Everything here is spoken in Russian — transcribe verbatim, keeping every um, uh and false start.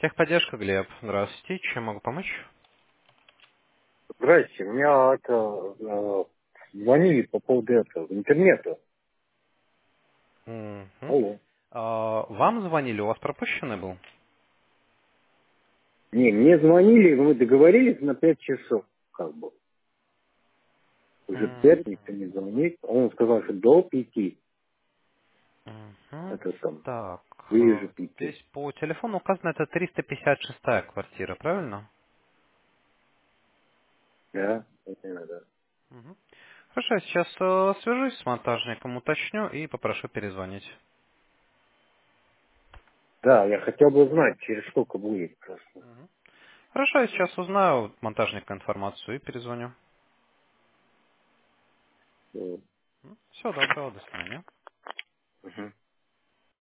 Техподдержка, Глеб. Здравствуйте. Чем могу помочь? Здрасте, у меня это э, звонили по поводу этого интернета. Мгм. Алло. А, Вам звонили, у вас пропущенный был? Не, мне звонили, мы договорились на пять часов, как бы. Уже Мгм. пять никто не звонит. Он сказал, что до пяти. Мгм. Это там, Так, ближе э, к пяти. здесь по телефону указано, это триста пятьдесят шестая квартира, правильно? Да, это да. Мгм. Хорошо, я сейчас э, свяжусь с монтажником, уточню и попрошу перезвонить. Да, я хотел бы узнать, через сколько будет просто. Мгм. Хорошо, я сейчас узнаю у монтажника информацию и перезвоню. Э, Всего доброго, до свидания. мгм.